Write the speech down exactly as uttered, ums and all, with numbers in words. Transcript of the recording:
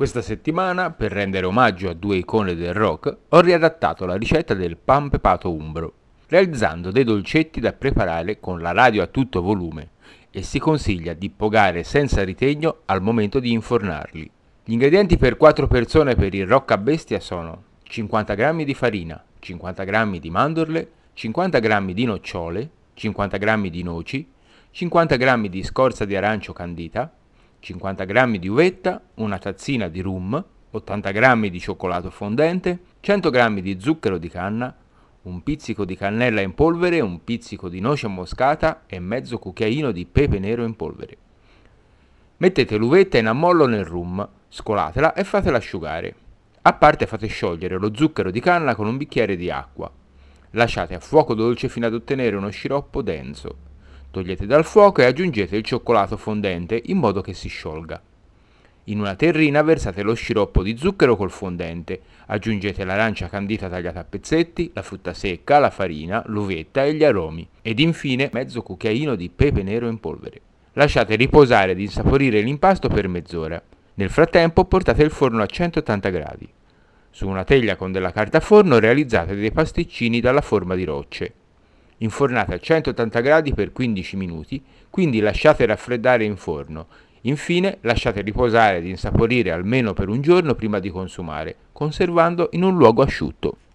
Questa settimana, per rendere omaggio a due icone del rock, ho riadattato la ricetta del pan pepato umbro, realizzando dei dolcetti da preparare con la radio a tutto volume e si consiglia di pogare senza ritegno al momento di infornarli. Gli ingredienti per quattro persone per il rock a bestia sono cinquanta grammi di farina, cinquanta grammi di mandorle, cinquanta grammi di nocciole, cinquanta grammi di noci, cinquanta grammi di scorza di arancio candita, cinquanta grammi di uvetta, una tazzina di rum, ottanta grammi di cioccolato fondente, cento grammi di zucchero di canna, un pizzico di cannella in polvere, un pizzico di noce moscata e mezzo cucchiaino di pepe nero in polvere. Mettete l'uvetta in ammollo nel rum, scolatela e fatela asciugare. A parte fate sciogliere lo zucchero di canna con un bicchiere di acqua. Lasciate a fuoco dolce fino ad ottenere uno sciroppo denso. Togliete dal fuoco e aggiungete il cioccolato fondente in modo che si sciolga. In una terrina versate lo sciroppo di zucchero col fondente, aggiungete l'arancia candita tagliata a pezzetti, la frutta secca, la farina, l'uvetta e gli aromi, ed infine mezzo cucchiaino di pepe nero in polvere. Lasciate riposare ed insaporire l'impasto per mezz'ora. Nel frattempo portate il forno a centottanta gradi. Su una teglia con della carta forno realizzate dei pasticcini dalla forma di rocce. Infornate a centottanta gradi per quindici minuti, quindi lasciate raffreddare in forno. Infine lasciate riposare ed insaporire almeno per un giorno prima di consumare, conservando in un luogo asciutto.